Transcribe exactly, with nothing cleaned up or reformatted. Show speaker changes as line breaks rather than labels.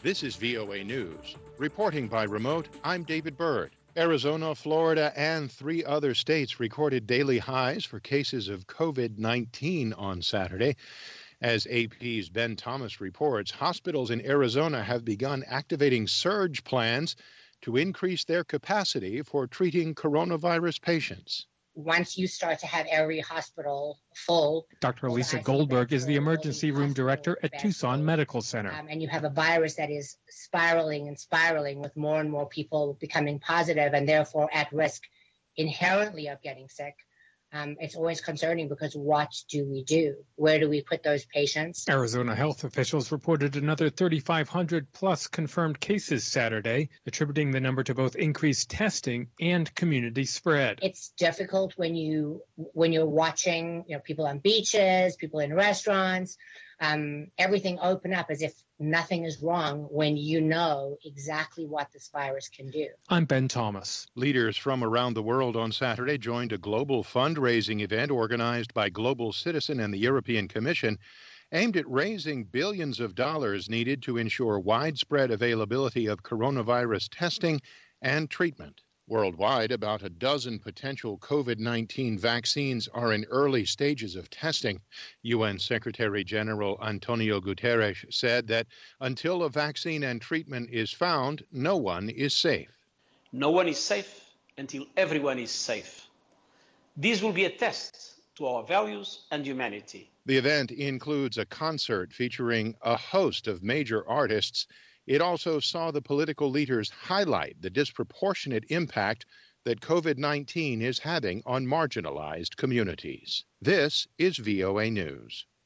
This is V O A News. Reporting by remote, I'm David Byrd. Arizona, Florida, and three other states recorded daily highs for cases of COVID nineteen on Saturday. As A P's Ben Thomas reports, hospitals in Arizona have begun activating surge plans to increase their capacity for treating coronavirus patients.
Once you start to have every hospital full.
Doctor Lisa Goldberg is the emergency room director at Tucson Medical Center.
Um, and you have a virus that is spiraling and spiraling with more and more people becoming positive and therefore at risk inherently of getting sick. Um, it's always concerning because what do we do? Where do we put those patients?
Arizona health officials reported another thirty-five hundred plus confirmed cases Saturday, attributing the number to both increased testing and community spread.
It's difficult when you when you're watching, you know, people on beaches, people in restaurants, um, everything open up as if nothing is wrong when you know exactly what this virus can do.
I'm Ben Thomas.
Leaders from around the world on Saturday joined a global fundraising event organized by Global Citizen and the European Commission aimed at raising billions of dollars needed to ensure widespread availability of coronavirus testing and treatment. Worldwide, about a dozen potential COVID nineteen vaccines are in early stages of testing. U N Secretary General Antonio Guterres said that until a vaccine and treatment is found, no one is safe.
No one is safe until everyone is safe. This will be a test to our values and humanity.
The event includes a concert featuring a host of major artists. It also saw the political leaders highlight the disproportionate impact that COVID nineteen is having on marginalized communities. This is V O A News.